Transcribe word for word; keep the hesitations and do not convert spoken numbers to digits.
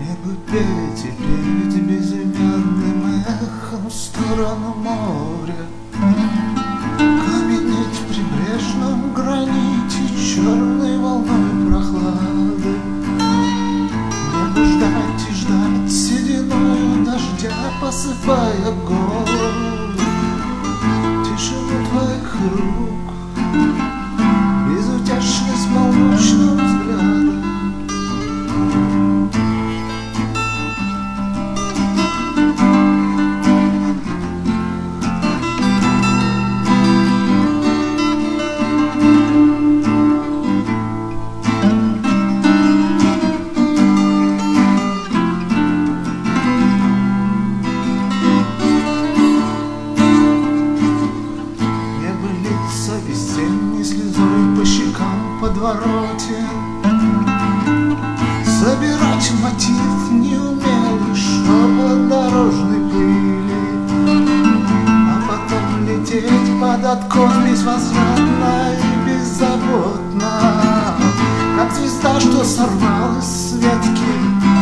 бы петь и петь безымянным эхом в сторону моря, каменеть в прибрежном граните черной волной прохлады. Мне бы ждать и ждать сединою дождя, посыпая голову тишину твоих рук, безутешность полночного взгляда. Весенней слезой по щекам подвороте, собирать мотив неумелый шепот дорожной пыли, а потом лететь под откос безвозвратно и беззаботно, как звезда, что сорвалась с ветки